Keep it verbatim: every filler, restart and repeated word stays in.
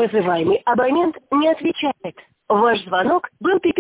Вызываемый абонент не отвечает. Ваш звонок был переписан.